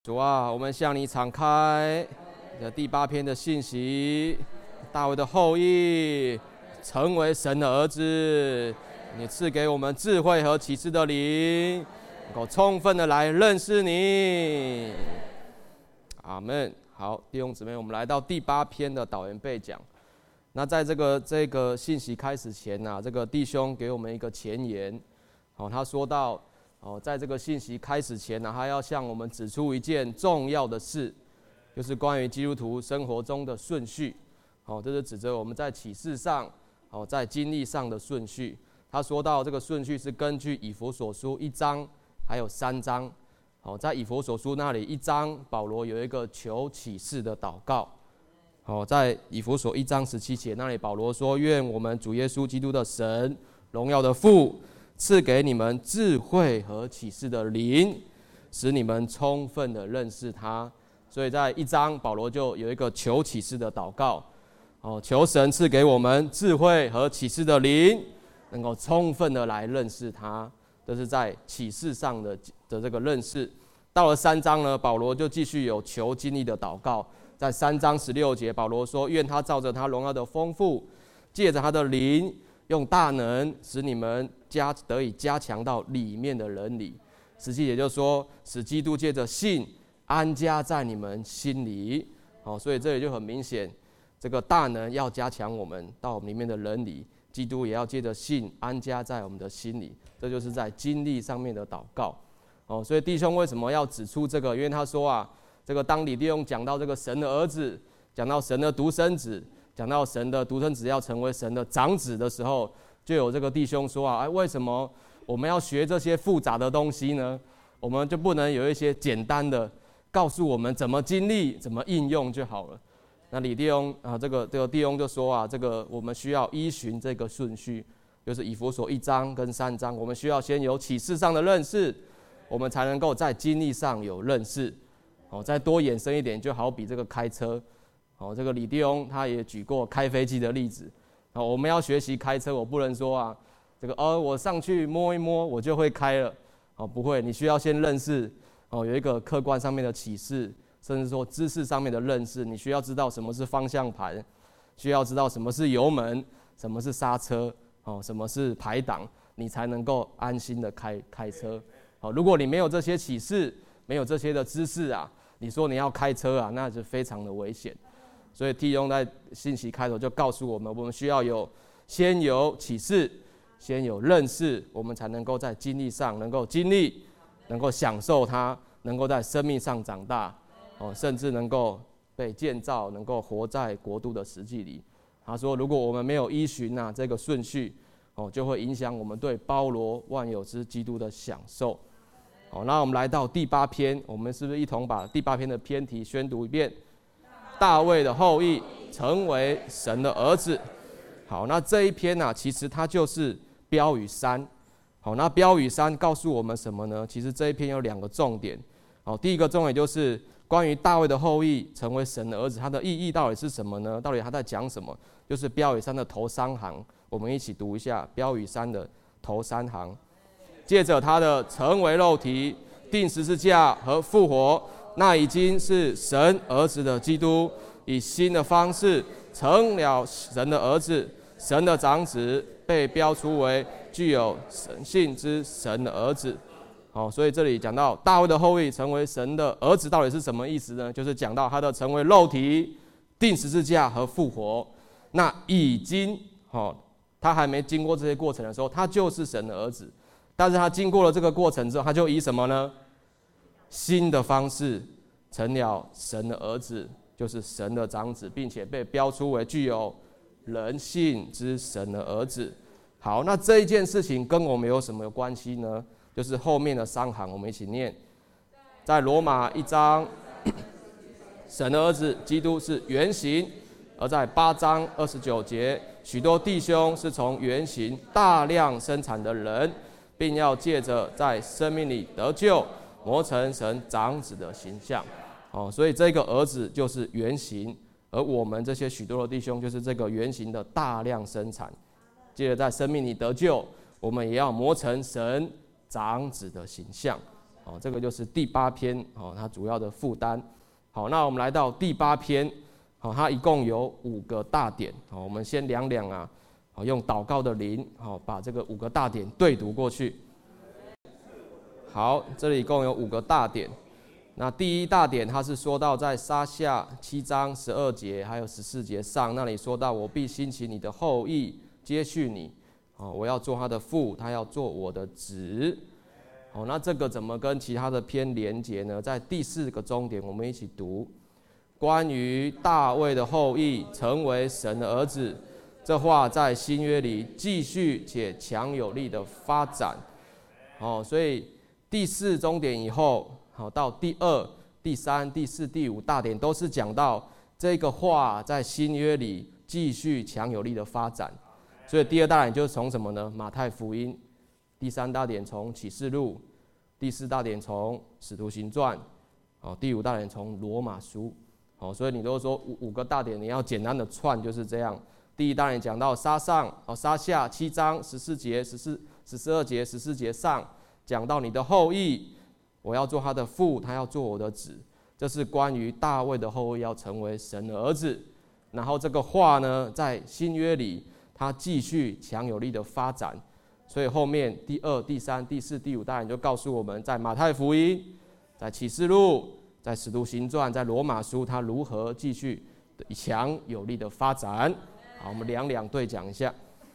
主啊，我们向你敞开这第8篇的信息，大卫的后裔成为神的儿子，你赐给我们智慧和启示的灵，能够充分的来认识你。阿们。好，弟兄姊妹，我们来到第8篇的导言背讲。那在这个信息开始前呢，这个弟兄给我们一个前言。他说到，在这个信息开始前呢，他要向我们指出一件重要的事，就是关于基督徒生活中的顺序。这是指着我们在启示上，在经历上的顺序。他说到这个顺序是根据以弗所书1章还有3章。在以弗所书那里1章，保罗有一个求启示的祷告。在以弗所1章17节那里，保罗说：愿我们主耶稣基督的神，荣耀的父，赐给你们智慧和启示的灵，使你们充分的认识他。所以在1章，保罗就有一个求启示的祷告，求神赐给我们智慧和启示的灵，能够充分的来认识他。这是在启示上的这个认识。到了3章呢，保罗就继续有求经历的祷告。在3章16节，保罗说：愿他照着他荣耀的丰富，借着他的灵，用大能使你们得以加强到里面的人里。17节就说，使基督借着信安家在你们心里。所以这里就很明显，这个大能要加强我们到我们里面的人里，基督也要借着信安家在我们的心里。这就是在经历上面的祷告。所以弟兄为什么要指出这个？因为他说这个当李弟兄讲到这个神的儿子，讲到神的独生子，讲到神的独生子要成为神的长子的时候，就有这个弟兄说为什么我们要学这些复杂的东西呢？我们就不能有一些简单的告诉我们怎么经历、怎么应用就好了？那李弟兄这个弟兄就说这个我们需要依循这个顺序，就是以弗所1章跟3章，我们需要先有启示上的认识，我们才能够在经历上有认识。再多延伸一点，就好比这个开车。这个李弟兄他也举过开飞机的例子。我们要学习开车，我不能说这个我上去摸一摸我就会开了。不会，你需要先认识，有一个客观上面的启示，甚至说知识上面的认识。你需要知道什么是方向盘，需要知道什么是油门，什么是刹车，什么是排档，你才能够安心的开车。如果你没有这些启示，没有这些的知识你说你要开车那就非常的危险。所以弟兄在信息开头就告诉我们，我们需要先有启示，先有认识，我们才能够在经历上能够经历，能够享受它，能够在生命上长大，甚至能够被建造，能够活在国度的实际里。他说，如果我们没有依循这个顺序，就会影响我们对包罗万有之基督的享受。那我们来到第8篇，我们是不是一同把第8篇的篇题宣读一遍？大卫的后裔成为神的儿子。好，那这一篇其实它就是标语3。那标语3告诉我们什么呢？其实这一篇有2个重点。第一个重点就是关于大卫的后裔成为神的儿子，它的意义到底是什么呢？到底他在讲什么？就是标语3的头3行，我们一起读一下标语3的头3行。借着他的成为肉体、钉十字架和复活，那已经是神儿子的基督，以新的方式成了神的儿子，神的长子，被标出为具有神性之神的儿子。所以这里讲到大卫的后裔成为神的儿子，到底是什么意思呢？就是讲到他的成为肉体、钉十字架和复活，那已经他还没经过这些过程的时候，他就是神的儿子。但是他经过了这个过程之后，他就以什么呢？新的方式成了神的儿子，就是神的长子，并且被标出为具有人性之神的儿子。好，那这一件事情跟我们有什么关系呢？就是后面的3行，我们一起念。在罗马1章，神的儿子基督是原型；而在8章29节，许多弟兄是从原型大量生产的人，并要借着在生命里得救，磨成神长子的形象。所以这个儿子就是原型，而我们这些许多的弟兄就是这个原型的大量生产。借着在生命里得救，我们也要磨成神长子的形象。 这个就是第8篇它主要的负担。好，那我们来到第8篇，它一共有5个大点。我们先量量啊，用祷告的灵，把这个5个大点对读过去。好，这里一共有5个大点。那第一大点，它是说到在撒下7章12节还有14节上，那里说到我必兴起你的后裔接续你，我要做他的父，他要做我的子。那这个怎么跟其他的篇连结呢？在第4个终点，我们一起读关于大卫的后裔成为神的儿子，这话在新约里继续且强有力的发展。所以第4终点以后，到第2、第3、第4、第5大点都是讲到这个话在新约里继续强有力的发展。所以第2大点就是从什么呢？马太福音。第3大点从启示录，第4大点从使徒行传，第5大点从罗马书。所以你都说5个大点，你要简单的串就是这样。第1大点讲到撒下7章14节、12节、14节上，讲到你的后裔，我要做他的父，他要做我的子。这是关于大卫的后裔要成为神的儿子。然后这个话呢，在新约里，它继续强有力的发展。所以后面第2、第3、第4、第5大点就告诉我们，在马太福音、在启示录、在使徒行传、在罗马书，它如何继续强有力的发展。好，我们两对讲一下。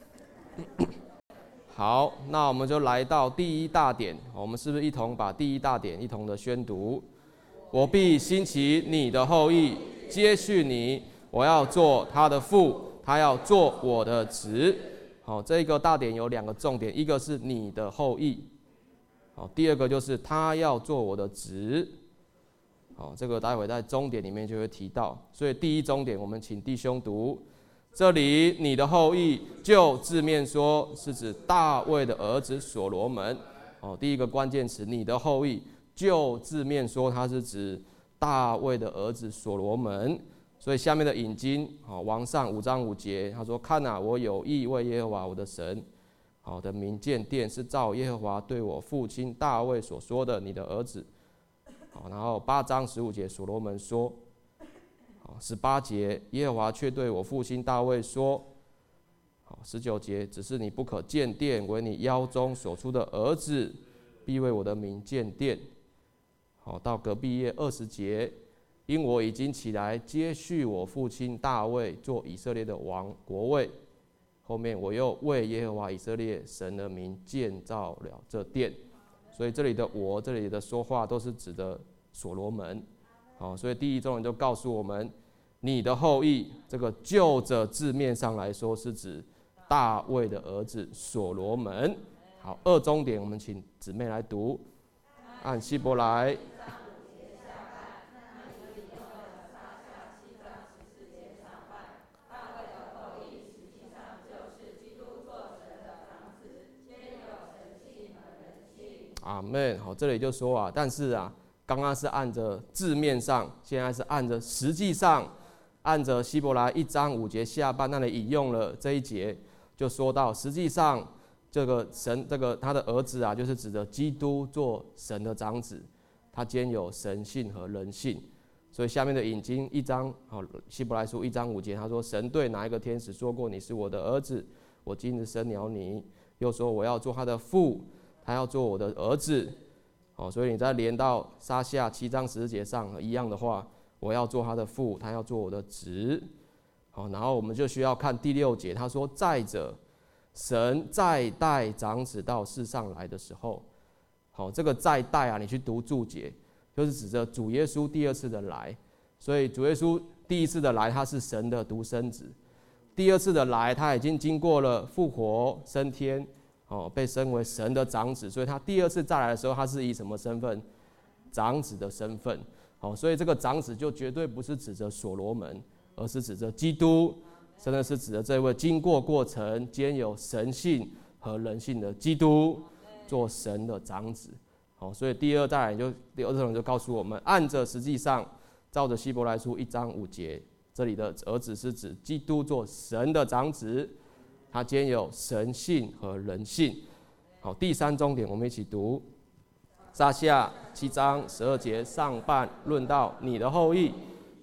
好，那我们就来到第1大点，我们是不是一同把第1大点一同的宣读？我必兴起你的后裔接续你，我要做他的父，他要做我的子。好，这个大点有2个重点，一个是你的后裔，第2个就是他要做我的子。这个待会在终点里面就会提到。所以第1终点我们请弟兄读，这里你的后裔就字面说是指大卫的儿子所罗门。第一个关键词你的后裔，就字面说它是指大卫的儿子所罗门。所以下面的引经，王上5章5节，他说：看啊，我有意为耶和华我的神的名建殿，是照耶和华对我父亲大卫所说的，你的儿子。然后8章15节，所罗门说，18节，耶和华却对我父亲大卫说，19节，只是你不可建殿，为你腰中所出的儿子必为我的名建殿。到隔壁页20节，因我已经起来接续我父亲大卫做以色列的王国位。后面我又为耶和华以色列神的名建造了这殿。所以这里的我，这里的说话都是指的所罗门。所以第1终点就告诉我们，你的后裔，这个就着字面上来说是指大卫的儿子所罗门。好，2终点我们请姊妹来读，按希伯来。阿们。好，这里就说但是刚刚是按着字面上，现在是按着实际上，按着希伯来1章5节下半那里引用了这一节，就说到实际上这个神，这个他的儿子就是指的基督做神的长子，他兼有神性和人性。所以下面的引经1章希伯来书1章5节，他说：神对哪一个天使说过，你是我的儿子，我今日生了你。又说我要做他的父，他要做我的儿子。所以你再连到撒下7章14节上一样的话，我要做他的父，他要做我的子。然后我们就需要看第6节，他说：再者，神再带长子到世上来的时候，这个再带你去读注解，就是指着主耶稣第2次的来。所以主耶稣第1次的来，他是神的独生子；第2次的来，他已经经过了复活升天，被升为神的长子。所以他第2次再来的时候，他是以什么身份？长子的身份。所以这个长子就绝对不是指着所罗门，而是指着基督，真的是指着这位经过过程、兼有神性和人性的基督，做神的长子。所以第2代就第2种就告诉我们，按着实际上照着希伯来书1章5节，这里的儿子是指基督做神的长子，他兼有神性和人性。好，第3终点我们一起读， 撒下7章12节上半论到你的后裔，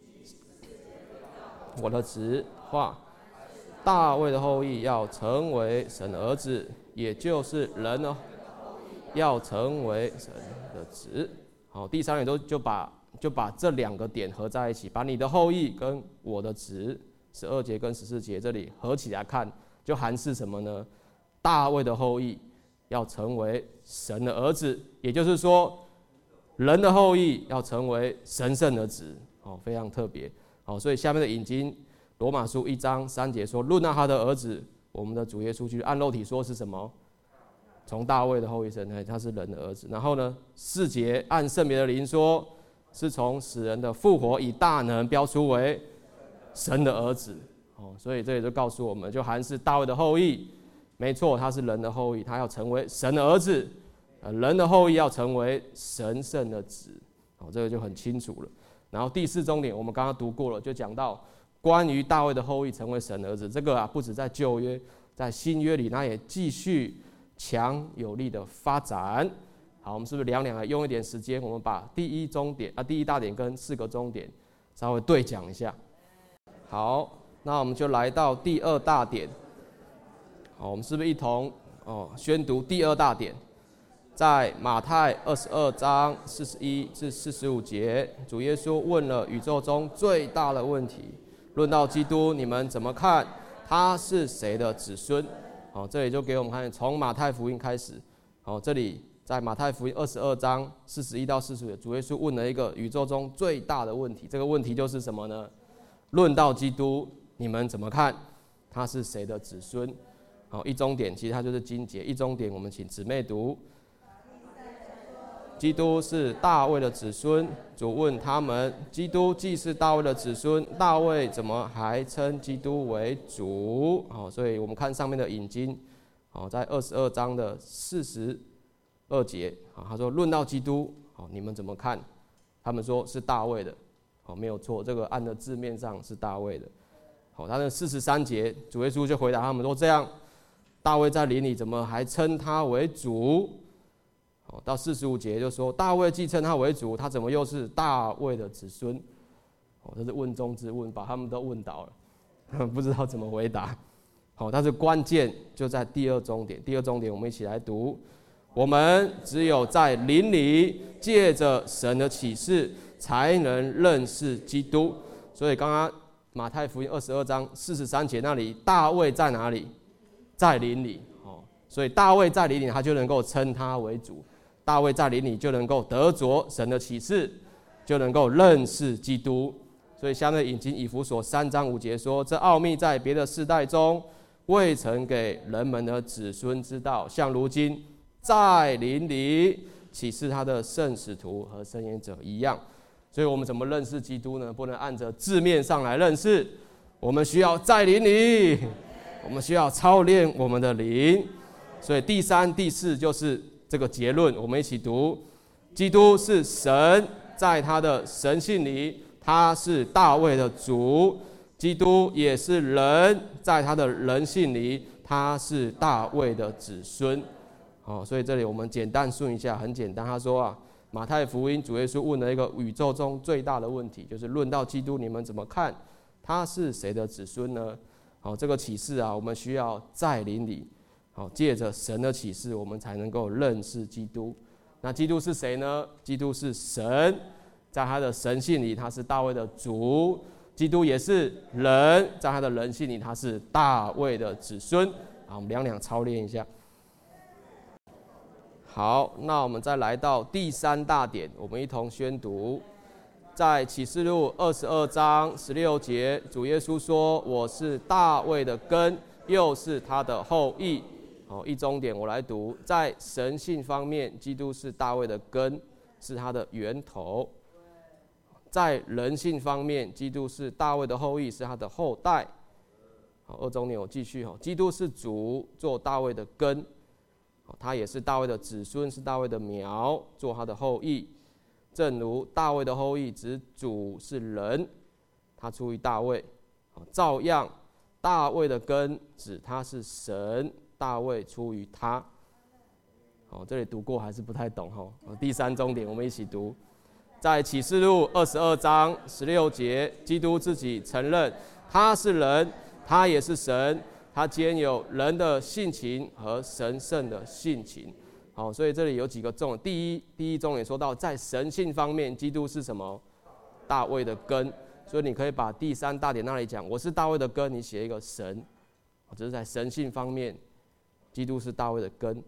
我的子话，大卫的后裔要成为神的儿子，也就是人呢，要成为神的子。好，第3点就把这2个点合在一起，把你的后裔跟我的子12节跟14节这里合起来看，就含是什么呢？大卫的后裔要成为神的儿子，也就是说，人的后裔要成为神圣的子，非常特别。所以下面的引经罗马书1章3节说，论到他的儿子，我们的主耶稣去按肉体说是什么？从大卫的后裔生，他是人的儿子。然后呢，4节按圣别的灵说，是从死人的复活以大能标出为神的儿子。所以这里就告诉我们，就含是大卫的后裔，没错，他是人的后裔，他要成为神的儿子。人的后裔要成为神圣的子，这个就很清楚了。然后第4重点，我们刚刚读过了，就讲到关于大卫的后裔成为神的儿子，这个不止在旧约，在新约里，那也继续强有力的发展。好，我们是不是两来用一点时间，我们把第一大点跟4个重点稍微对讲一下。好，那我们就来到第2大点。好，我们是不是一同宣读第2大点？在马太22章41至45节，主耶稣问了宇宙中最大的问题：论到基督，你们怎么看？他是谁的子孙？这里就给我们看，从马太福音开始。这里在马太福音22章41到45节，主耶稣问了一个宇宙中最大的问题。这个问题就是什么呢？论到基督，你们怎么看？他是谁的子孙？一中点其实它就是经节，一中点我们请姊妹读。基督是大卫的子孙，主问他们：基督既是大卫的子孙，大卫怎么还称基督为主？所以我们看上面的引经，在22章的42节，他说：论到基督，你们怎么看？他们说是大卫的，没有错，这个按的字面上是大卫的。他的43节，主耶稣就回答他们说：这样，大卫在灵里怎么还称他为主？到45节就说，大卫既称他为主，他怎么又是大卫的子孙？这是问中之问，把他们都问倒了，不知道怎么回答。但是关键就在第2重点。第2重点我们一起来读：我们只有在灵里，借着神的启示，才能认识基督。所以刚刚马太福音22章43节那里，大卫在哪里？在灵里。所以大卫在灵里，他就能够称他为主。大卫在灵里就能够得着神的启示，就能够认识基督。所以下面引经以弗所3章5节说：这奥秘在别的世代中未曾给人们的子孙知道，像如今在灵里启示他的圣使徒和圣言者一样。所以我们怎么认识基督呢？不能按着字面上来认识，我们需要在灵里，我们需要操练我们的灵。所以第3、第4就是这个结论，我们一起读：基督是神，在他的神性里，他是大卫的主；基督也是人，在他的人性里，他是大卫的子孙。所以这里我们简单顺一下，很简单。他说马太福音主耶稣问了一个宇宙中最大的问题，就是论到基督，你们怎么看？他是谁的子孙呢？这个启示我们需要在灵里。借着神的启示，我们才能够认识基督。那基督是谁呢？基督是神，在他的神性里，他是大卫的主；基督也是人，在他的人性里，他是大卫的子孙。我们两操练一下。好，那我们再来到第3大点，我们一同宣读。在启示录22章16节，主耶稣说：我是大卫的根，又是他的后裔。一中点我来读，在神性方面，基督是大卫的根，是他的源头；在人性方面，基督是大卫的后裔，是他的后代。2中点我继续，基督是主，做大卫的根，他也是大卫的子孙，是大卫的苗，做他的后裔。正如大卫的后裔指主是人，他出于大卫，照样大卫的根指他是神，大卫出于他。 这里读过还是不太懂第三重点，我们一起读，在启示录22章16节，基督自己承认他是人，他也是神，他兼有人的性情和神圣的性情。所以这里有几个重点。第一重点说到，在神性方面，基督是什么？大卫的根。所以你可以把第三大点那里讲，我是大卫的根，你写一个神，这是在神性方面，基督是大卫的根。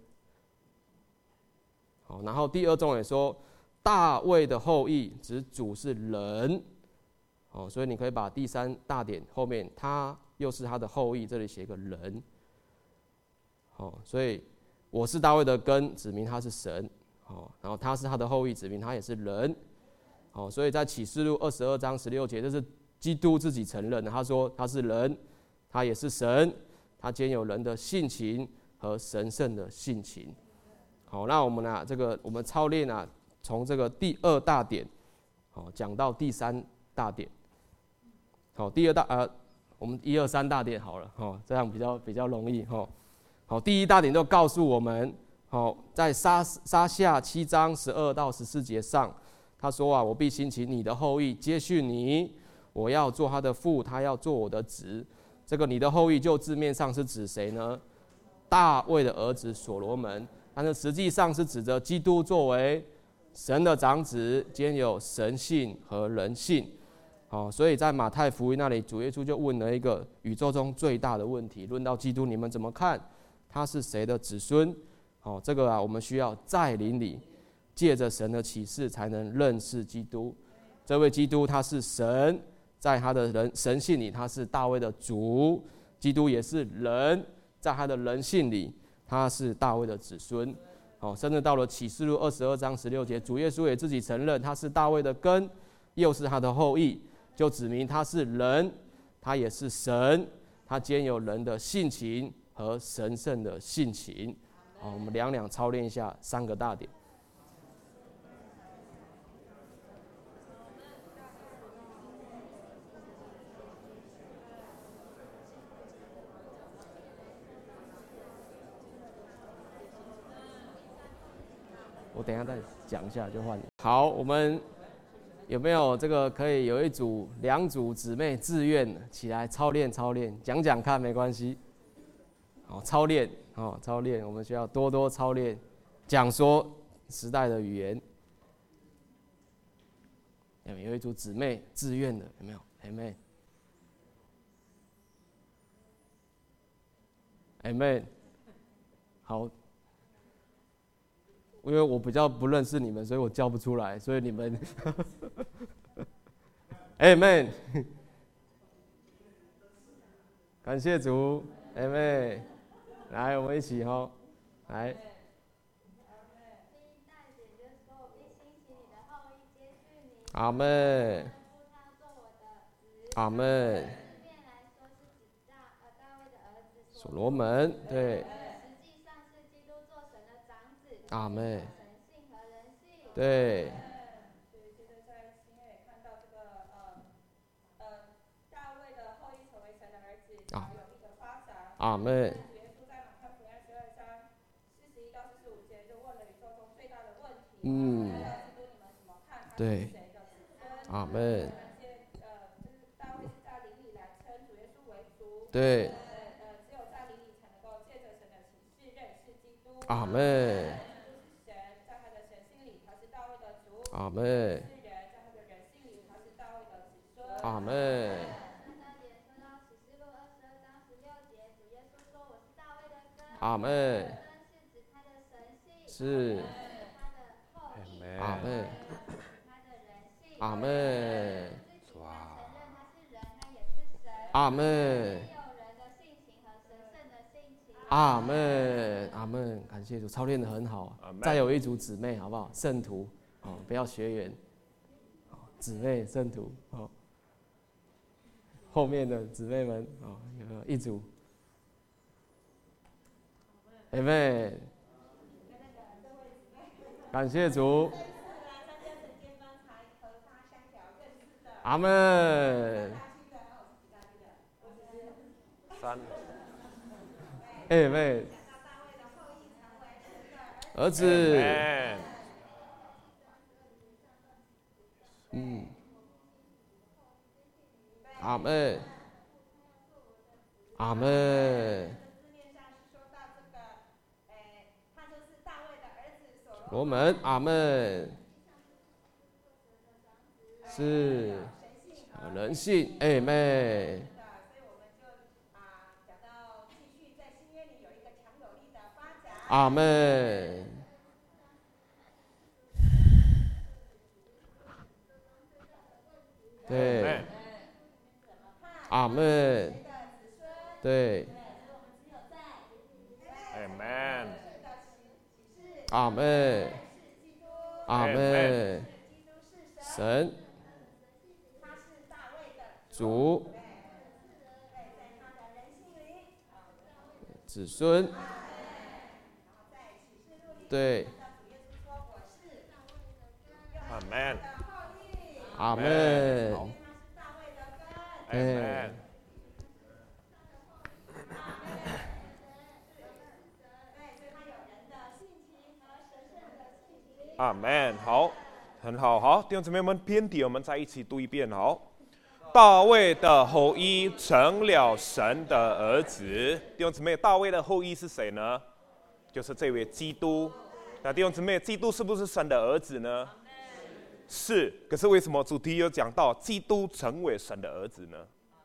然后第二重点说，大卫的后裔指主是人，所以你可以把第三大点后面他又是他的后裔，这里写一个人。所以我是大卫的根，指明他是神，然后他是他的后裔，指明他也是人。所以在启示录22章16节，这是基督自己承认的，他说他是人，他也是神，他兼有人的性情和神圣的性情。那我们我们操练从这个第二大点讲到第三大点。第二大我们1、2、3大点好了这样比较容易第一大点就告诉我们在撒下7章12到14节上，他说我必兴起你的后裔接续你，我要做他的父，他要做我的子。这个你的后裔就字面上是指谁呢？大卫的儿子所罗门，但是实际上是指着基督作为神的长子，兼有神性和人性。所以在马太福音那里，主耶稣就问了一个宇宙中最大的问题，论到基督你们怎么看？他是谁的子孙？这个我们需要在灵里借着神的启示才能认识基督。这位基督他是神，在他的神性里他是大卫的主，基督也是人，在他的人性里他是大卫的子孙。甚至到了启示录22章16节，主耶稣也自己承认他是大卫的根，又是他的后裔，就指明他是人，他也是神，他兼有人的性情和神圣的性情。我们两操练一下3个大点。我等一下再讲一下就换你。好，我们有没有可以有2组姊妹自愿起来操练，讲看没关系。操练，我们需要多多操练，讲说时代的语言。有一组姊妹自愿的，有没有 ？Amen。好，因为我比较不认识你们，所以我叫不出来，所以你们，Amen。感谢主 ，Amen。来，我们一起来。阿们，阿们。所罗门，对。阿们。对。 接着在新约也看到大卫的后裔成为神的儿子，有力的发展。 阿们。 主耶稣在马太福音12章41到45节就问了宇宙中最大的问题，基督你们怎么看？他是谁的子孙？ 阿们。 就是大卫是在灵里来称主耶稣为主。 对。 只有在灵里才能够借着神的启示认识基督。 阿们。阿们。阿们。阿们。是。阿们。阿们。阿们。阿们。阿们。感谢主，操练得很好。再有一组姊妹，好不好？圣徒。不要学员，姊妹圣徒，后面的姊妹们，有一组 ，Amen， 感谢主，阿们，3，Amen， 儿子。阿门，阿门。我们阿门。是人性，阿门。阿门。对。阿门。对。阿门。阿门。神。主。子孙。对。 阿门。 阿门。 阿门。阿门。好，很好。好，弟兄姊妹们，篇底我们再一起读一遍。好，大卫的后裔成了神的儿子。弟兄姊妹，大卫的后裔是谁呢？就是这位基督。那弟兄姊妹，基督是不是神的儿子呢？是。可是为什么主题有讲到基督成为神的儿子呢？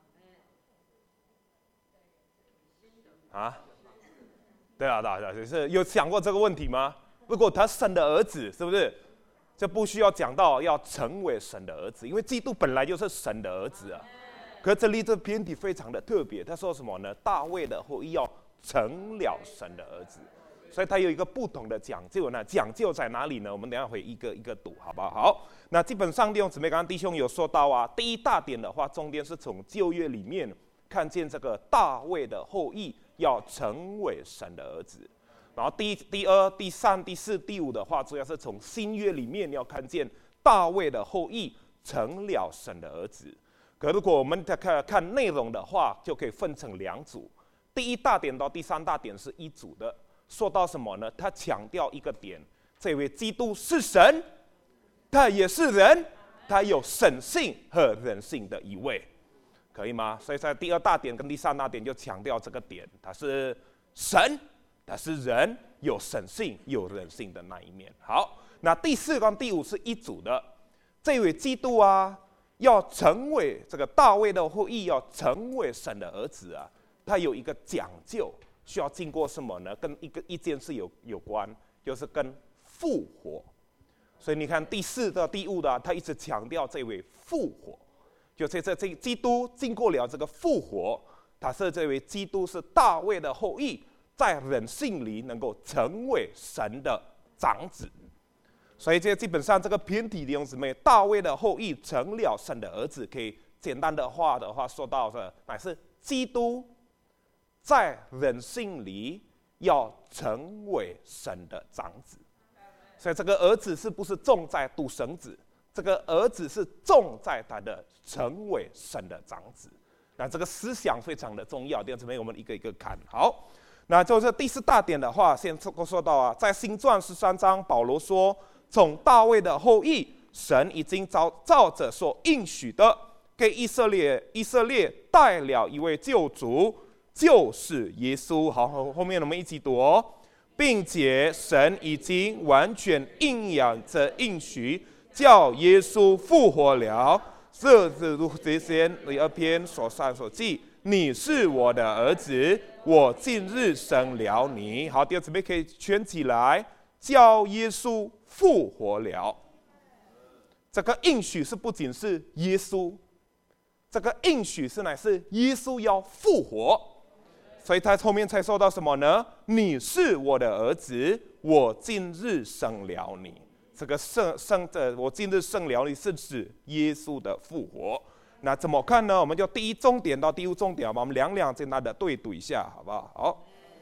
啊？对啊，就是有想过这个问题吗？如果他是神的儿子，是不是就不需要讲到要成为神的儿子？因为基督本来就是神的儿子啊。可是这里这篇题非常的特别，他说什么呢？大卫的后裔要成了神的儿子，所以他有一个不同的讲究呢。讲究在哪里呢？我们等一下会一个一个读，好不好？好，那基本上弟兄姊妹，刚刚弟兄有说到啊，第一大点的话，重点是从旧约里面看见这个大卫的后裔要成为神的儿子。然后第二、第三、第四、第五的话，主要是从新约里面要看见大卫的后裔成了神的儿子。可如果我们再看内容的话，就可以分成两组。第一大点到第三大点是一组的，说到什么呢？他强调一个点，这位基督是神，他也是人，他有神性和人性的一位，可以吗？所以在第二大点跟第三大点就强调这个点，他是神，他是人，有神性有人性的那一面。好，那第四跟第五是一组的，这位基督啊，要成为这个大卫的后裔，要成为神的儿子啊，他有一个讲究，需要经过什么呢？跟一件事有关，就是跟复活。所以你看第四到第五的，他一直强调这位复活，就是这基督经过了这个复活，他是这位基督是大卫的后裔，在人性里能够成为神的长子。所以这基本上这个篇题弟兄姊妹，大卫的后裔成了神的儿子，可以简单的话说到的乃是基督在人性里要成为神的长子。所以这个儿子是不是重在独生子？这个儿子是重在他的成为神的长子。那这个思想非常的重要，弟兄姊妹，我们一个一个看。好，那就是第四大点的话，先说到啊，在新传13章，保罗说，从大卫的后裔，神已经照着所应许的，给以色列带了一位救主，就是耶稣。好，后面我们一起读哦。并且神已经完全应验这应许，叫耶稣复活了。这是如这些第二篇所上所记，你是我的儿子，我今日生了你。好，第二姊妹可以圈起来，叫耶稣复活了。这个应许是不仅是耶稣，这个应许是乃是耶稣要复活。所以他后面才说到什么呢？你是我的儿子，我今日生了你。这个我今日生了你是指耶稣的复活。那怎么看呢？我们就第一重点到第五重点，我们两简单的对读一下，好不好？好。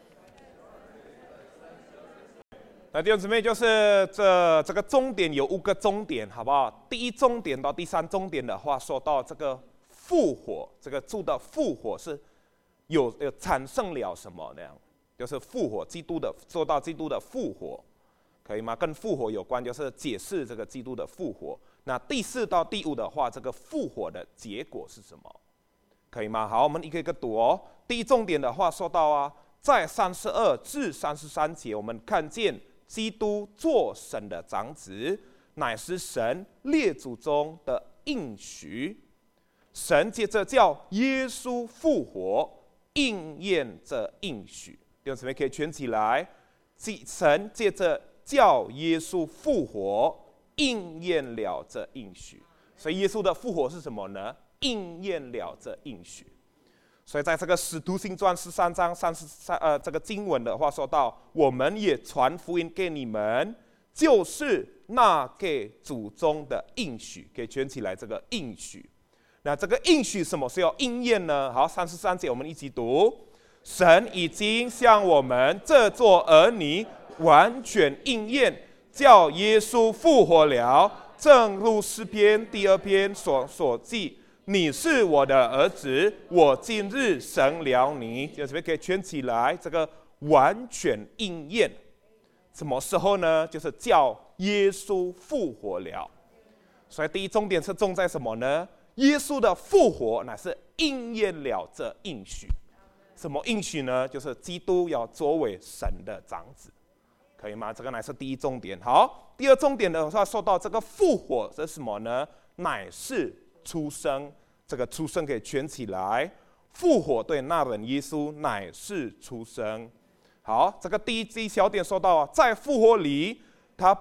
那弟兄姊妹，就是这个重点有5个重点，好不好？第一重点到第三重点的话，说到这个复活，这个主的复活是有产生了什么呢？就是复活，说到基督的复活。 可以吗？跟复活有关，就是解释这个基督的复活。那第4到第5的话，这个复活的结果是什么？可以吗？好，我们一个一个读哦。第一重点的话说到啊，在32至33节，我们看见基督做神的长子，乃是神列祖中的应许。神接着叫耶稣复活，应验这应许。弟兄姊妹可以圈起来，神接着叫耶稣复活，应验了这应许。所以耶稣的复活是什么呢？应验了这应许。所以在这个使徒行传13章33这个经文的话说到，我们也传福音给你们，就是那给祖宗的应许。可以圈起来这个应许。那这个应许什么时候应验呢？好，33节我们一起读：神已经向我们这做儿女完全应验，叫耶稣复活了，正如诗篇第2篇所记：你是我的儿子，我今日生了你。这边可以圈起来，这个完全应验，什么时候呢？就是叫耶稣复活了。所以第一重点是重在什么呢？耶稣的复活乃是应验了这应许。什么应许呢？就是基督要作为神的长子，可以吗？这个乃是第一重点。好，第二重点的话说到这个复活是什么呢？乃是出生。这个出生可以圈起来，复活对那人耶稣乃是出生。好，这个第一小点说到啊，在复活里，他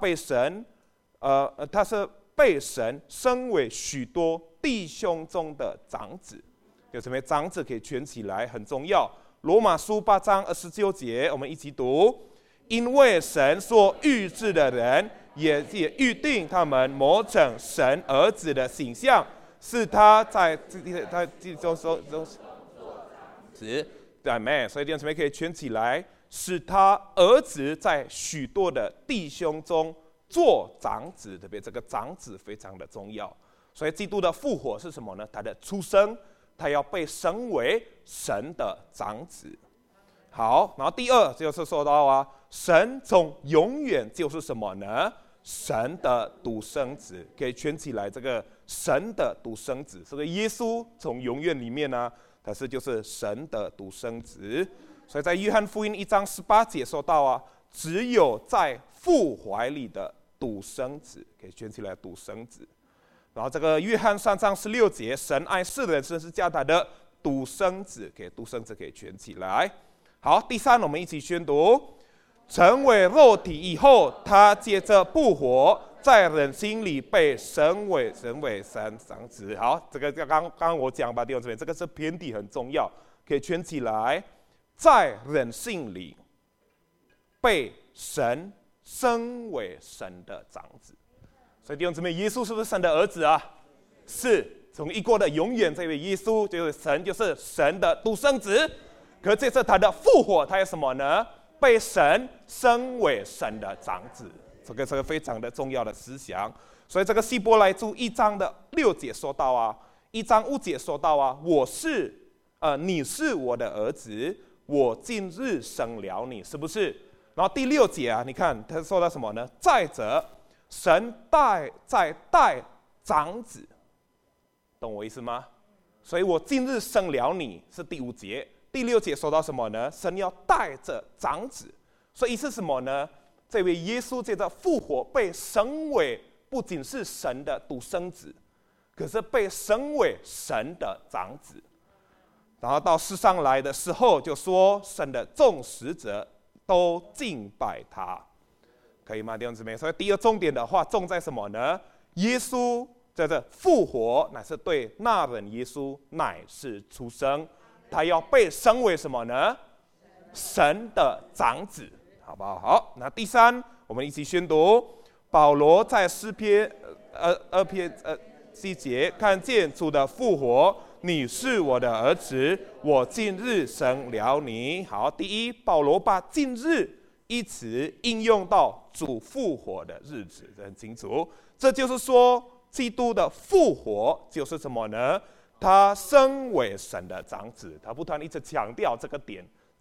是被神升为许多弟兄中的长子。有什么长子可以圈起来，很重要。罗马书8章29节，我们一起读：因为神所预志的人，也预定他们模成神儿子的形象，是他在弟兄中子。对没？所以弟兄姊妹可以圈起来，使他儿子在许多的弟兄中做长子。特别这个长子非常的重要。所以基督的复活是什么呢？他的出生，他要被升为神的长子。好，然后第二就是说到啊，神从永远就是什么呢？神的独生子。可以圈起来这个神的独生子。这个耶稣从永远里面呢，他就是神的独生子。所以在约翰福音1章18节说到啊，只有在父怀里的独生子。可以圈起来独生子。然后这个约翰3章16节，神爱世人，甚至叫他的独生子。给独生子可以圈起来。好，第三我们一起宣读：成为肉体以后，他接着复活，在人心里被升为神长子。好，这个刚刚我讲吧，弟兄姊妹，这个是偏题很重要，可以圈起来。在人性里被神升为神的长子。所以弟兄姊妹，耶稣是不是神的儿子啊？是，从一过的永远，这位耶稣就是神的独生子。可这次他的复活，他有什么呢？被神升为神的长子。这个是非常的重要的思想。所以这个希伯来书1章的6节说到啊，1章5节说到啊，你是我的儿子，我今日生了你，是不是？然后第6节啊，你看他说到什么呢？再者，神在带长子，懂我意思吗？所以我今日生了你是第5节。第6节说到什么呢？神要带着长子。所以是什么呢？这位耶稣接着复活，被升为不仅是神的独生子，可是被升为神的长子。然后到世上来的时候，就说神的众使者都敬拜他，可以吗，弟兄姊妹？所以第二重点的话，重在什么呢？耶稣在这复活，乃是对那人耶稣乃是出生，他要被升为什么呢？神的长子，好不好？好，那第三，我们一起宣读。保罗在诗篇2篇7节，看见主的复活，你是我的儿子，我今日生了你。好，第一，保罗把今日一词应用到主复活的日子，这很清楚。这就是说，基督的复活就是什么呢？他升为神的长子。他不断一直强调这个点，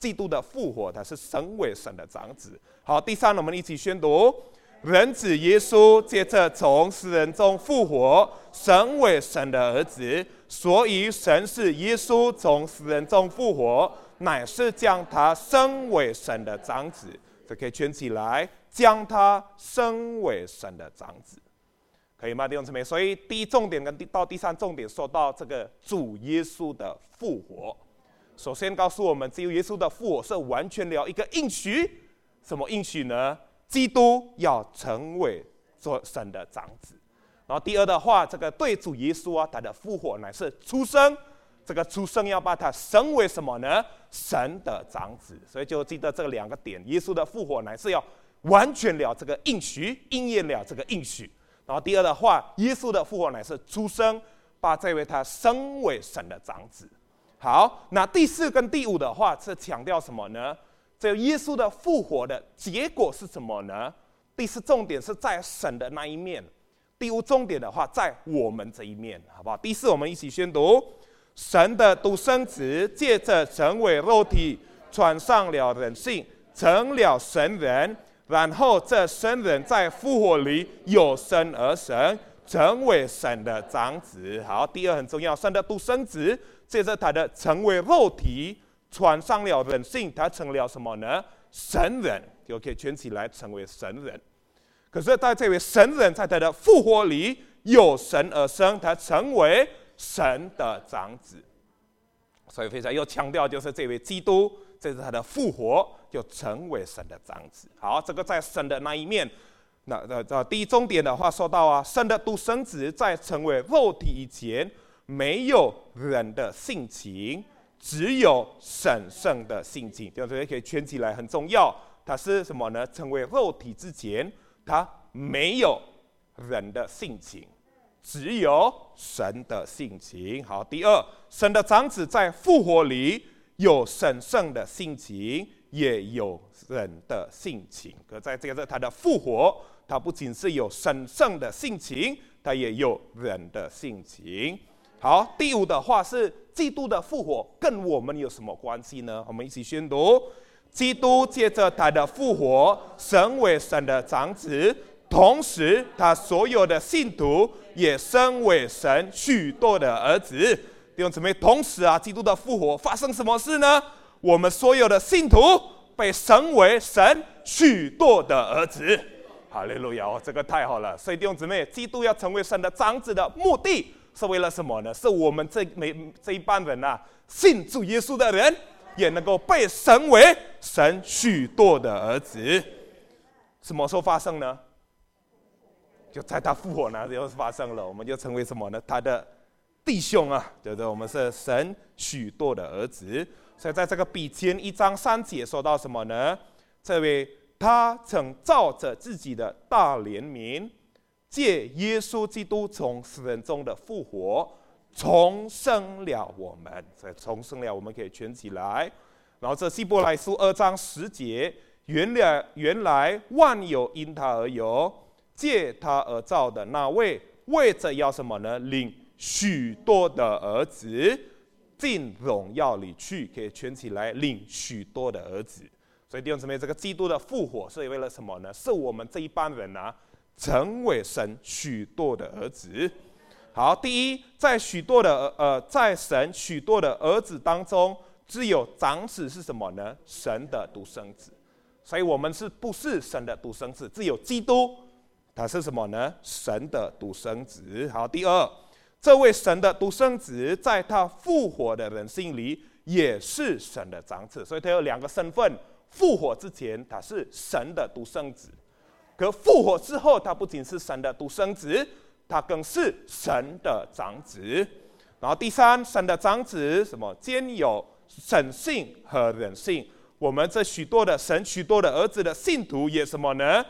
基督的复活，他是成为神的长子。好，第三，我们一起宣读：人子耶稣接着从死人中复活，成为神的儿子。所以神是耶稣从死人中复活，乃是将他升为神的长子。这可以圈起来，将他升为神的长子，可以吗，弟兄姊妹？所以第一重点跟到第三重点说到这个主耶稣的复活。首先告诉我们，只有耶稣的复活是完全了一个应许。什么应许呢？基督要成为做神的长子。然后第二的话，这个对主耶稣啊，他的复活乃是出生，这个出生要把他升为什么呢？神的长子。所以就记得这两个点，耶稣的复活乃是要完全了这个应许，应验了这个应许。然后第二的话，耶稣的复活乃是出生，把这位他升为神的长子。好，那第四跟第五的话是强调什么呢？这耶稣的复活的结果是什么呢？第四重点是在神的那一面，第五重点的话在我们这一面，好不好？第四，我们一起宣读：神的独生子借着成为肉体，穿上了人性，成了神人，然后这神人在复活里有生而神，成为神的长子。好，第二很重要，神的独生子借着他的成为肉体，穿上了人性，他成了什么呢？神人，就可以圈起来成为神人。可是在这位神人在他的复活里有神而生，他成为神的长子。所以非常又强调，就是这位基督这是他的复活就成为神的长子。好，这个在神的那一面，那第一重点的话说到啊，神的独生子在成为肉体以前没有人的性情，只有神圣的性情。这样可以圈起来，很重要。它是什么呢？成为肉体之前，它没有人的性情，只有神的性情。好，第二，神的长子在复活里有神圣的性情，也有人的性情。可在这个他的复活，他不仅是有神圣的性情，他也有人的性情。好，第五的话是基督的复活跟我们有什么关系呢？我们一起宣读：基督借着他的复活成为神的长子，同时他所有的信徒也升为神许多的儿子。弟兄姊妹，同时啊，基督的复活发生什么事呢？我们所有的信徒被升为神许多的儿子。哈利路亚！这个太好了。所以弟兄姊妹，基督要成为神的长子的目的是为了什么呢？是我们这一班人啊，信主耶稣的人也能够被升为神许多的儿子。什么时候发生呢？就在他复活那时候发生了，我们就成为什么呢？他的弟兄啊，就是我们是神许多的儿子。所以在这个彼前1章3节说到什么呢？这位他曾照着自己的大怜悯，借耶稣基督从死人中的复活，重生了我们。所以重生了我们可以圈起来。然后这希伯来书2章10节，原来万有因他而有，借他而造的那位，为着要什么呢？领许多的儿子进荣耀里去，可以圈起来，领许多的儿子。所以弟兄姊妹，这个基督的复活是为了什么呢？是我们这一班人啊，成为神许多的儿子。好，第一，在神许多的儿子当中，只有长子是什么呢？神的独生子。所以我们不是神的独生子？只有基督，他是什么呢？神的独生子。好，第二，这位神的独生子在他复活的人性里也是神的长子。所以他有两个身份。复活之前他是神的独生子，可复活之后他不仅是神的独生子，他更是神的长子。然后第三，神的长子什么？兼有神性和人性。我们这许多的神许多的儿子的信徒也什么呢？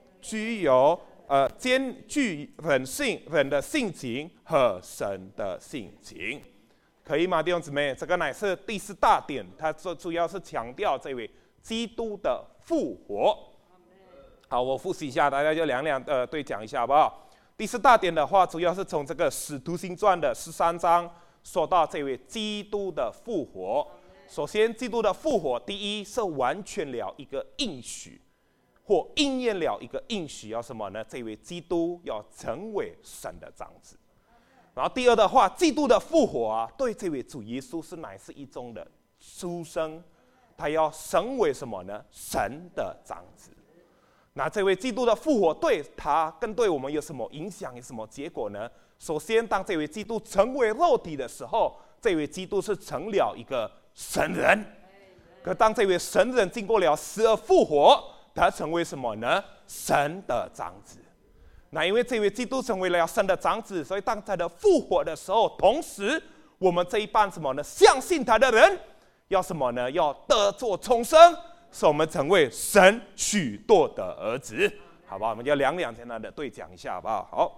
兼具人性，人的性情和神的性情。可以吗，弟兄姊妹？这个乃是第4大点，它主要是强调这位基督的复活。好，我复习一下，大家就对讲一下好不好？第4大点的话，主要是从这个使徒行传的13章说到这位基督的复活。 首先，基督的复活，第一是完全了一个应许，或应验了一个应许，要什么呢？这位基督要成为神的长子。然后第二的话，基督的复活啊，对这位主耶稣乃是一种的出生，他要成为什么呢？神的长子。那这位基督的复活对他跟对我们有什么影响，有什么结果呢？首先，当这位基督成为肉体的时候，这位基督是成了一个神人。可当这位神人经过了死而复活，他成为什么呢？神的长子。那因为这位基督成为了神的长子，所以当他的复活的时候，同时我们这一班什么呢？相信他的人要什么呢？要得作重生，使我们成为神许多的儿子，好不好？我们就两简单的对讲一下，好不好？好。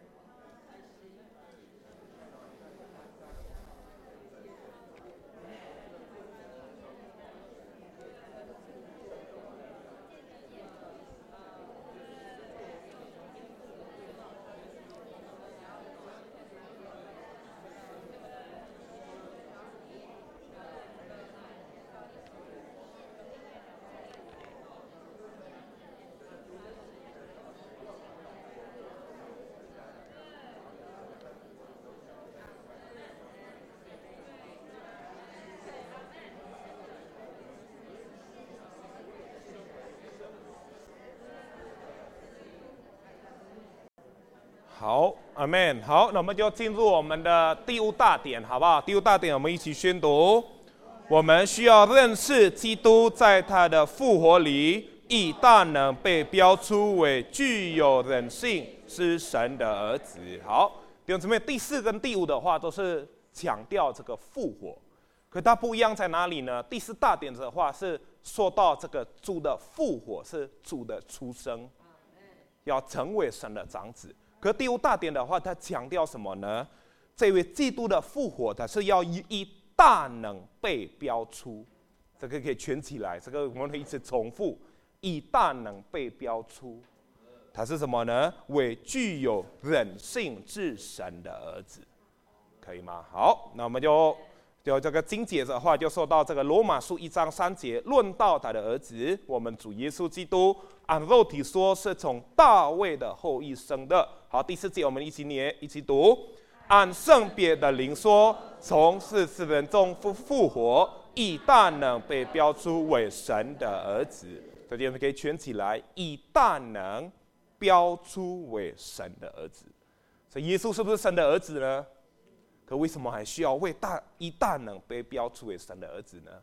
好，阿们。好，那我们就进入我们的第五大点，好不好？第五大点，我们一起宣读。我们需要认识基督在他的复活里，以大能被标出为具有人性，是神的儿子。好，弟兄姊妹，第四跟第五的话都是强调这个复活，可它不一样在哪里呢？第四大点的话是说到这个主的复活是主的出生，要成为神的长子。可第五大点的话，它强调什么呢？这位基督的复活，它是要以大能被标出，这个可以圈起来，这个我们会一直重复，以大能被标出，它是什么呢？为具有人性之神的儿子，可以吗？好，那我们就这个经节的话，就说到这个罗马书1章3节，论到他的儿子，我们主耶稣基督，按肉体说是从大卫的后裔生的。好，第4节我们一起念，一起读。按圣别的灵说，从死人中复活，以大能被标出为神的儿子。这地方可以圈起来，以大能标出为神的儿子。所以耶稣是不是神的儿子呢？可为什么还需要以大能被标出为神的儿子呢？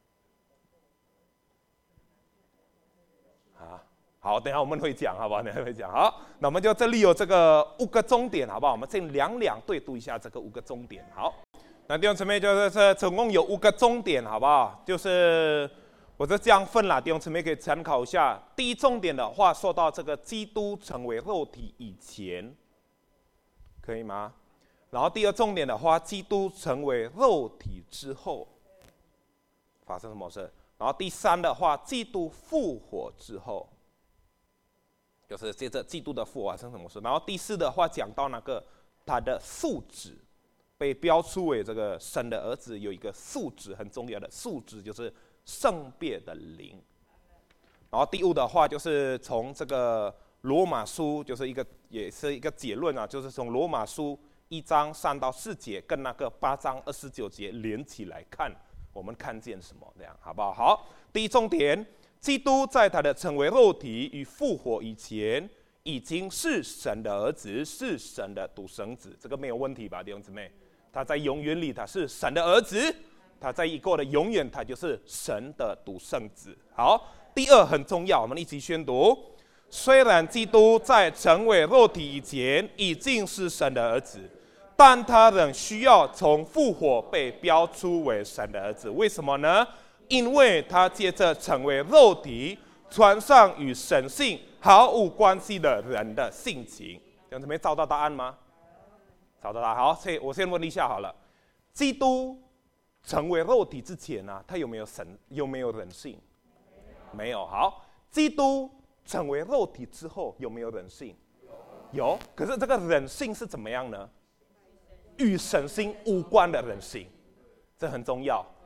好，等一下我们会讲，好不好？等一下会讲。好，那我们就这里有这个5个重点，好不好？我们先两对读一下这个5个重点。好，那弟兄姊妹就是总共有5个重点，好不好？就是我就这样分了，弟兄姊妹可以参考一下。第一重点的话，说到这个基督成为肉体以前，可以吗？然后第二重点的话，基督成为肉体之后发生什么事？然后第三的话，基督复活之后，就是接着基督的复活发生什么事？然后第四的话，讲到那个他的素质被标出为这个神的儿子，有一个素质很重要的素质，就是圣别的灵。然后第5的话，就是从这个罗马书，就是也是一个结论啊，就是从罗马书1章3到4节跟那个8章29节连起来看，我们看见什么？这样好不好？好，第一重点，基督在他的成为肉体与复活以前，已经是神的儿子，是神的独生子，这个没有问题吧，弟兄姊妹？他在永远里他是神的儿子，他在一个的永远他就是神的独生子。好，第2很重要，我们一起宣读。虽然基督在成为肉体以前已经是神的儿子，但他仍需要从复活被标出为神的儿子。为什么呢？因为他接着成为肉体，穿上与神性毫无关系的人的性情。有没有找到答案吗？找到答案。好，所以我先问一下好了，基督成为肉体之前呢，他有没有神？有没有人性？没有。好，基督成为肉体之后有没有人性？有。可是这个人性是怎么样呢？与神性无关的人性，这很重要。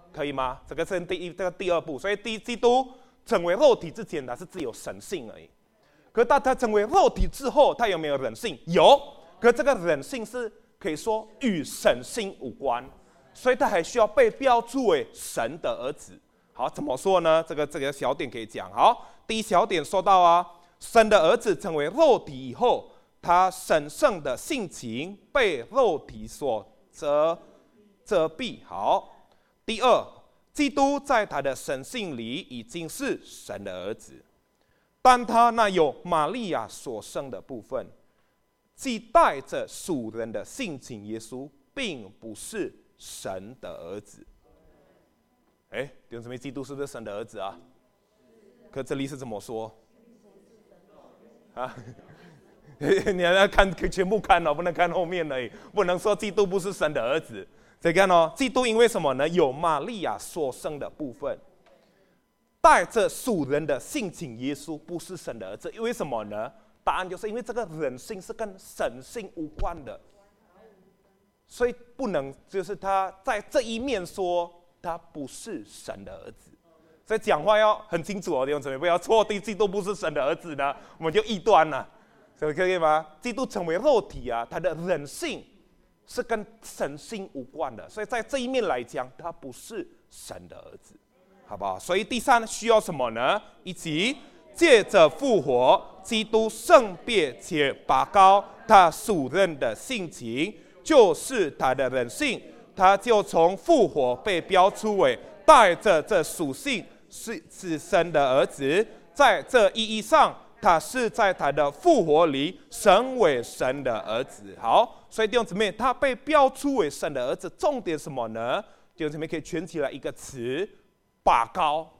可以吗？这个是这个第二步。所以基督成为肉体之前，他是只有神性而已。可当他成为肉体之后，他有没有人性？有。可这个人性是可以说与神性无关，所以他还需要被标注为神的儿子。好，怎么说呢？这个小点可以讲。好，第一小点说到啊，神的儿子成为肉体以后，他神圣的性情被肉体所遮蔽。好，第二，基督在他的神性里已经是神的儿子，但他那有玛利亚所生的部分，既带着属人的性情，耶稣并不是神的儿子。弟兄姊妹，基督是不是神的儿子啊？可这里是怎么说？啊？你要看全部看哦，不能看后面而已，不能说基督不是神的儿子。再看哦，基督因为什么呢？有玛利亚所生的部分，带着属人的性情，耶稣不是神的儿子。因为什么呢？答案就是因为这个人性是跟神性无关的，所以不能就是他在这一面说他不是神的儿子。所以讲话要很清楚哦，弟兄姊妹，不要错定基督不是神的儿子呢，我们就异端了，所以可以吗？基督成为肉体啊，他的人性是跟神性无关的，所以在这一面来讲，他不是神的儿子，好不好？所以第三需要什么呢？以及借着复活，基督圣别且拔高他属人的性情，就是他的人性，他就从复活被标出为带着这属性是神的儿子。在这意义上，他是在他的复活里成为神的儿子。好，所以弟兄姊妹，他被标出为神的儿子，重点什么呢？弟兄姊妹可以圈起来一个词：拔高。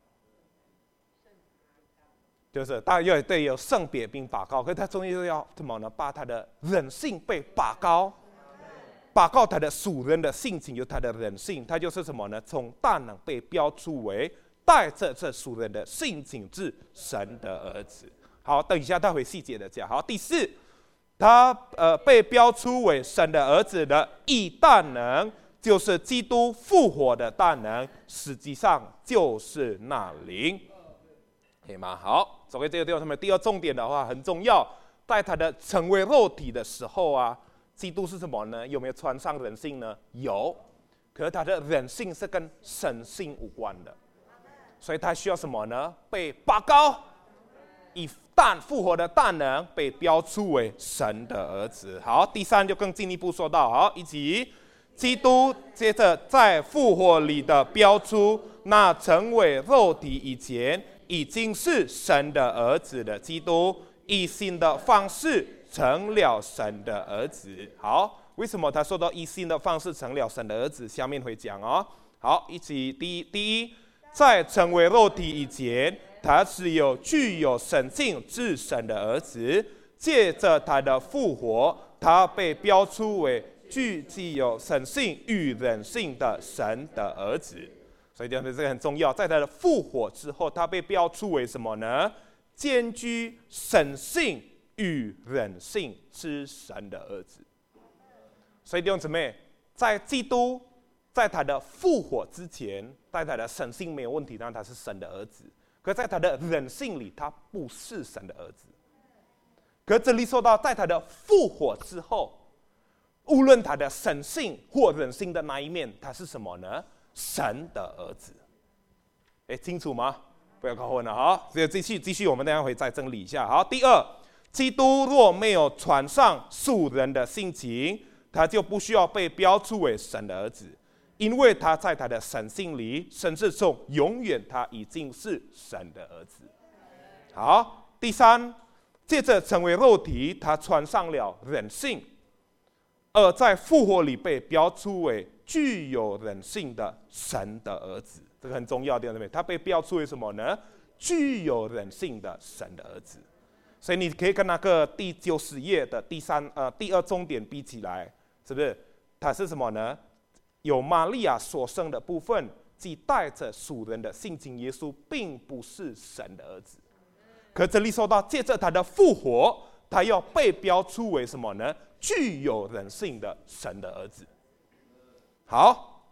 就是大约对有圣别并拔高，可是他终于要什么呢？把他的人性被拔高，拔高他的属人的性情，有他的人性，他就是什么呢？从大能被标出为带着这属人的性情之神的儿子。好，等一下他会细节的讲。好，第四，他被标出为神的儿子的义大能，就是基督复活的大能，实际上就是那灵。可以吗？好，所以这个地方，他们第二重点的话很重要，在他的成为肉体的时候啊，基督是什么呢？有没有穿上人性呢？有，可是他的人性是跟神性无关的，所以他需要什么呢？被拔高，以复活的大能被标出为神的儿子。好，第三就更进一步说到，好，以及基督接着在复活里的标出那成为肉体以前已经是神的儿子的基督，以新的方式成了神的儿子。好，为什么他说到以新的方式成了神的儿子？下面会讲哦。好，一起第一，在成为肉体以前，他是具有神性之神的儿子，借着他的复活，他被标出为具有神性与人性的神的儿子。所以这个很重要，在他的复活之后，他被标出为什么呢？兼具神性与人性之神的儿子。所以弟兄姊妹，在基督在他的复活之前，在他的神性没有问题，当然他是神的儿子。可在他的人性里，他不是神的儿子。可这里说到，在他的复活之后，无论他的神性或人性的那一面，他是什么呢？神的儿子。清楚吗？不要搞混了。好，所以继续，我们等一下会再整理一下。好，第二，基督若没有穿上属人的性情，他就不需要被标注为神的儿子，因为他在他的神性里，甚至从永远他已经是神的儿子。好，第三，借着成为肉体，他穿上了人性，而在复活里被标出为具有人性的神的儿子。这个很重要的，他被标出为什么呢？具有人性的神的儿子。所以你可以跟那个第90页的第二重点比起来，是不是？它是什么呢？有玛利亚所生的部分，即带着属人的性情，耶稣并不是神的儿子。可这里说到，借着他的复活，他要被标出为什么呢？具有人性的神的儿子。好，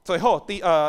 最后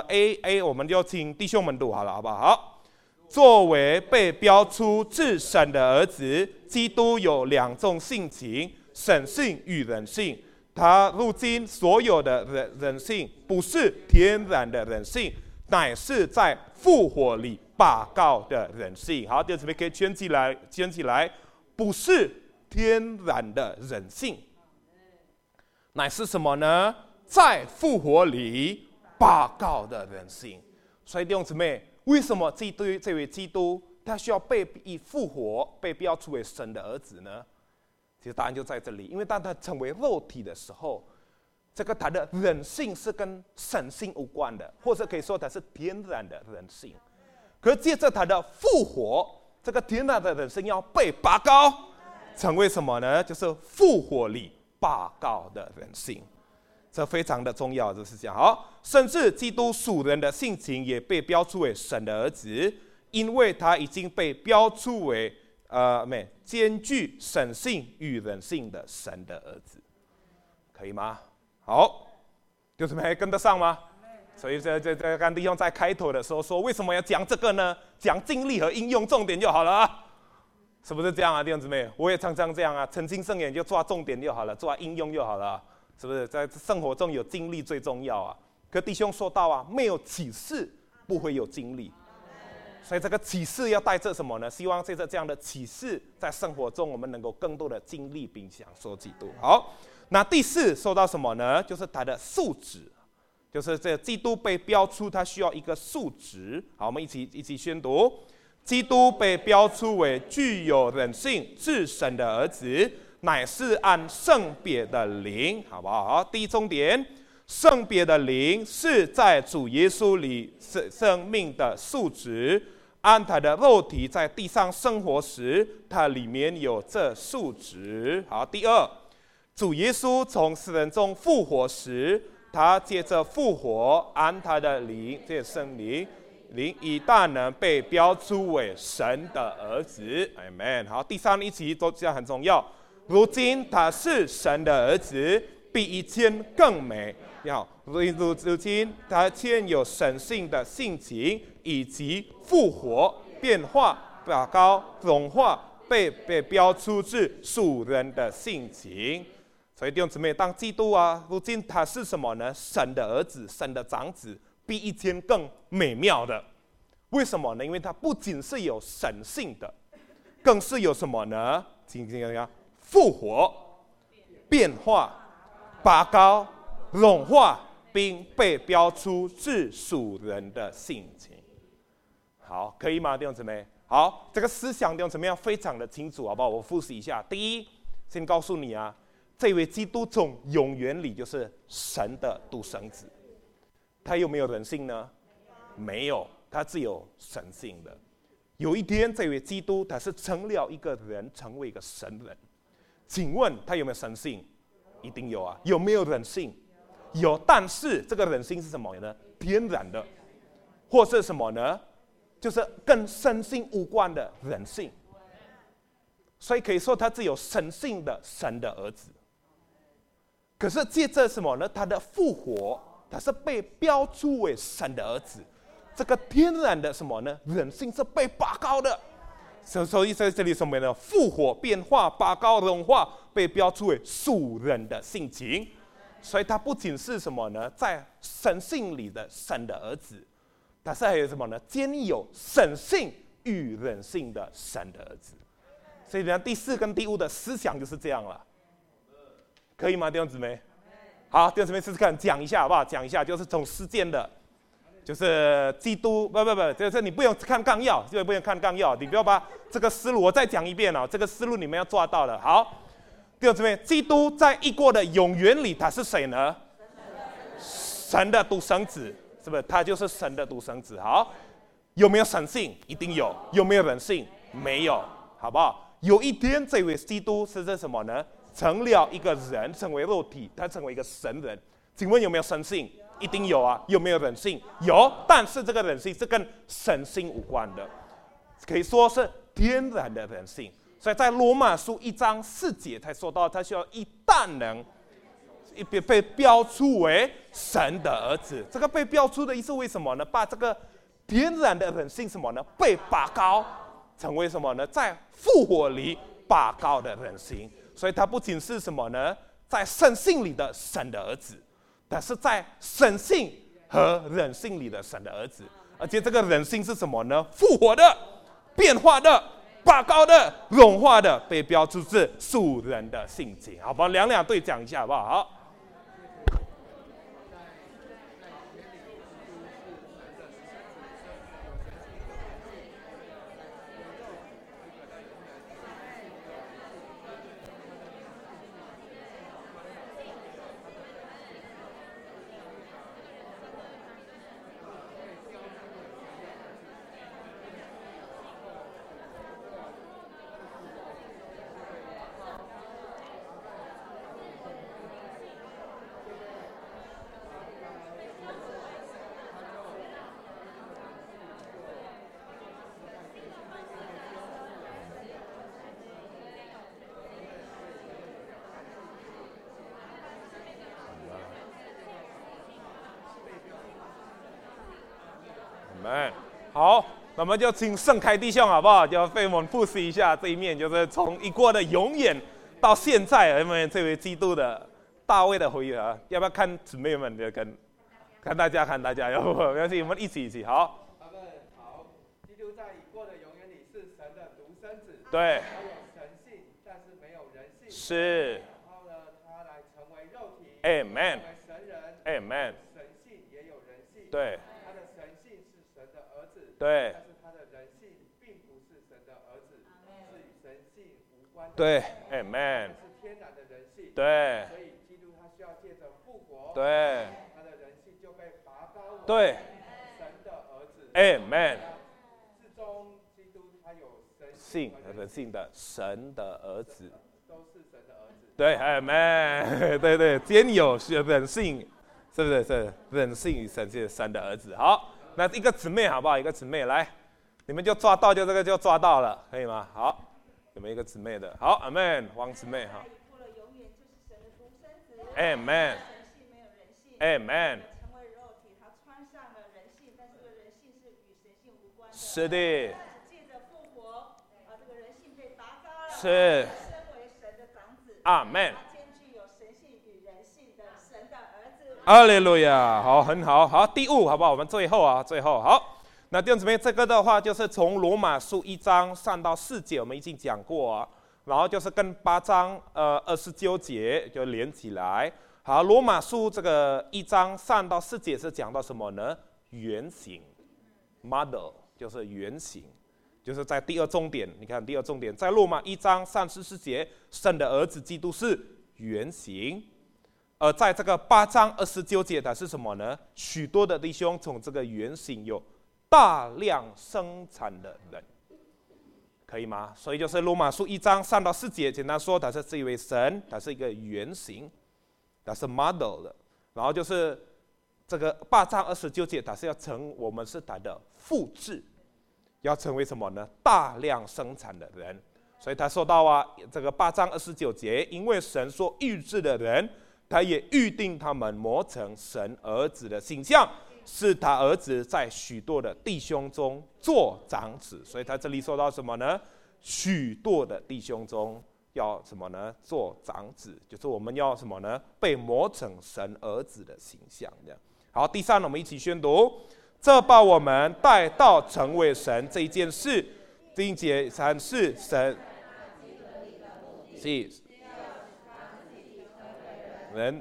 A 我们就请弟兄们读好了，好不好？好，作为被标出至神的儿子，基督有两种性情，神性与人性。他如今所有的人性不是天然的人性，乃是在复活里拔高的人性。好，弟兄姊妹可以圈起来，不是天然的人性，乃是什么呢？在复活里拔高的人性。所以弟兄姊妹，为什么这位基督他需要被复活，被标出为神的儿子呢？其实答案就在这里，因为当他成为肉体的时候，这个他的人性是跟神性无关的，或者可以说他是天然的人性。可是借着他的复活，这个天然的人性要被拔高，成为什么呢？就是复活里拔高的人性。这非常的重要，就是这样。好，甚至基督属人的性情也被标出为神的儿子，因为他已经被标出为兼具神性与人性的神的儿子，可以吗？好，弟兄们还跟得上吗？所以这刚弟兄在开头的时候说，为什么要讲这个呢？讲经历和应用重点就好了啊，是不是这样啊，弟兄姊妹？我也常常这样啊，诚心圣言就抓重点就好了，抓应用就好了，是不是？在生活中有经历最重要啊。可弟兄说到啊，没有启示不会有经历。所以这个启示要带着什么呢？希望借着这样的启示，在生活中我们能够更多的经历并享受基督。好，那第四说到什么呢？就是他的素质，就是这基督被标出，他需要一个素质。好，我们一起宣读：基督被标出为具有人性、至神的儿子，乃是按圣别的灵，好不好？好，第一重点。圣别的灵是在主耶稣里生命的素质，按他的肉体在地上生活时，他里面有这素质。好，第二，主耶稣从死人中复活时，他借着复活，按他的灵，这圣灵以大能被标出为神的儿子。Amen。好，第三，一起都这样很重要。如今他是神的儿子，比以前更美。如今他欠有神性的性情，以及复活、变化、拔高、融化，被标出至属人的性情。所以弟兄姊妹，当基督啊，如今他是什么呢？神的儿子，神的长子，比以前更美妙的。为什么呢？因为他不仅是有神性的，更是有什么呢？复活、变化、拔高、融化，并被标出至属人的性情。好，可以吗，弟兄姊妹？好，这个思想弟兄姊妹要非常的清楚，好不好？我复习一下。第一，先告诉你啊，这位基督从永远里就是神的独生子，他有没有人性呢？没有，他只有神性的。有一天，这位基督他是成了一个人，成为一个神人。请问他有没有神性？一定有啊。有没有人性？有，但是这个人性是什么呢？天然的，或是什么呢？就是跟神性无关的人性。所以可以说他只有神性的神的儿子。可是借着什么呢？他的复活，他是被标出为神的儿子。这个天然的什么呢？人性是被拔高的。所以在这里什么呢？复活、变化、拔高、融化，被标出为属人的性情。所以他不仅是什么呢？在神性里的神的儿子，他是还有什么呢？兼有神性与人性的神的儿子。所以呢，第四跟第五的思想就是这样了，可以吗，弟兄姊妹？好，弟兄姊妹试试看，讲一下好不好？讲一下，就是从事件的，就是基督，不，就是你不用看纲要，就不用看纲要，你不要把这个思路，我再讲一遍哦，这个思路你们要抓到了。好，弟兄姊妹，基督在一国的永远里，他是谁呢？神的独生子，是不是？他就是神的独生子。好，有没有神性？一定有。有没有人性？没有，好不好？有一天，这位基督是在什么呢？成了一个人，成为肉体，他成为一个神人。请问有没有神性？一定有啊。有没有人性？有，但是这个人性是跟神性无关的，可以说是天然的人性。所以在罗马书1章4节才说到，他需要以大能被标出为神的儿子。这个被标出的意思为什么呢？把这个天然的人性什么呢？被拔高，成为什么呢？在复活里拔高的人性。所以他不仅是什么呢？在神性里的神的儿子，但是在神性和人性里的神的儿子。而且这个人性是什么呢？复活的、变化的、拔高的、融化的，被标注是属人的性情。好吧，两对讲一下好不好？好。好，那么就请盛开弟兄好不好？就为我们复习一下这一面，就是从一过的永远到现在，因为这位基督的大卫的回忆啊，要不要看姊妹们就看大家，要不没关系，我们一起好。 好，基督在已过的永远里是神的独生子， 对， 他有神性，但是没有人性， 是。 然后呢，他来成为肉体 ，Amen， 成为神人 ，Amen， 神性也有人性， 对。对， 但是他的人性并不是神的儿子，是与神性无关的。 对 ，Amen， 是天然的人性。 对， 所以基督他需要借着复活， 对， 他的人性就被拔高为对， 神的儿子。 Amen， 至终基督他有神性和人性的神的儿子， 都是神的儿子。 对 ，Amen， 对，兼有人性，是不是？是人性与神是神的儿子。好。那一个姊妹好不好？一个姊妹来，你们就抓到，就这个就抓到了，可以吗？好，有没有一个姊妹的？好 ，Amen， 王姊妹哈。Amen， Amen， 是的。是。阿门。哈利路亚，好，很好，好，第五，好不好？我们最后好。那弟兄姊妹，这个的话就是从罗马书1章3到4节，我们已经讲过啊，然后就是跟8章29节就连起来。好，罗马书这个1章3到4节是讲到什么呢？原型 ，model 就是原型，就是在第二重点，你看第二重点，在罗马1章34节，神的儿子基督是原型。在这个8章29节的是什么呢？许多的弟兄从这个原型有大量生产的人，可以吗？所以就是罗马书1章3到4节，简单说，它是这一位神，它是一个原型，它是 model 的。然后就是这个8章29节，它是要我们是它的复制，要成为什么呢？大量生产的人。所以他说到啊，这个8章29节，因为神所预知的人，他也预定他们磨成神儿子的形象，是他儿子在许多的弟兄中做长子。所以他这里说到什么呢？许多的弟兄中要什么呢？做长子，就是我们要什么呢？被磨成神儿子的形象。这样好，第3，我们一起宣读：这把我们带到成为神这一件事，并且阐释神是。人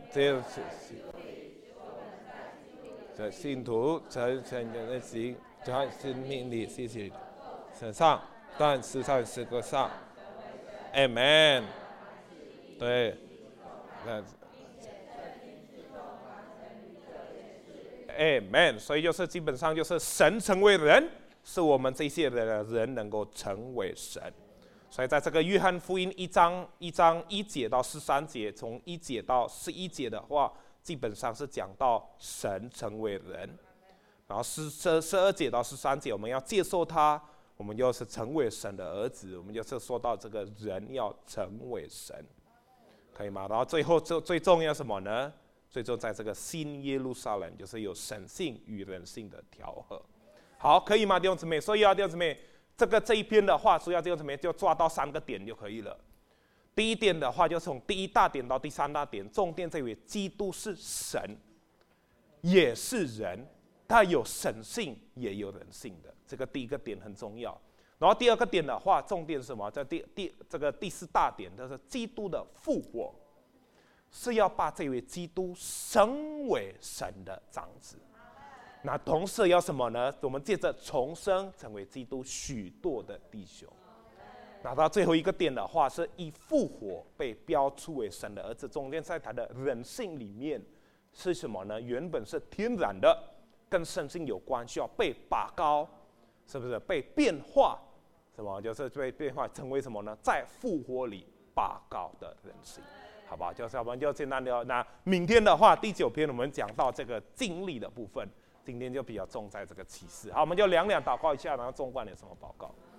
这信徒成的行，在生命里谢谢身上，但实际上是个上 ，Amen。对，Amen。所以就是基本上就是神成为人，是我们这些人能够成为神。所以在这个约翰福音1章1节到13节，从1节到11节的话，基本上是讲到神成为人。然后12节到13节，我们要接受他，我们就是成为神的儿子，我们就是说到这个人要成为神。 可以吗？然后最后最重要什么呢？最终在这个新耶路撒冷，就是有神性与人性的调和。好，可以吗，弟兄姊妹？所以弟兄姊妹，这一篇的话，主要弟兄姊妹就抓到3个点就可以了。第一点的话，就从第1大点到第3大点，重点在于基督是神，也是人，他有神性，也有人性的。这个第一个点很重要。然后第2个点的话，重点是什么？在第4大点，就是基督的复活，是要把这位基督升为神的长子。那同时要什么呢？我们借着重生成为基督许多的弟兄。那到最后一个点的话，是以复活被标出为神的儿子。中间在他的人性里面是什么呢？原本是天然的，跟圣性有关，需要被拔高，是不是？被变化，什么？就是被变化成为什么呢？在复活里拔高的人性。好吧，就是我们就简单的。那明天的话，第9篇我们讲到这个经历的部分，今天就比较重在这个启示。好，我们就两祷告一下，然后中观有什么报告？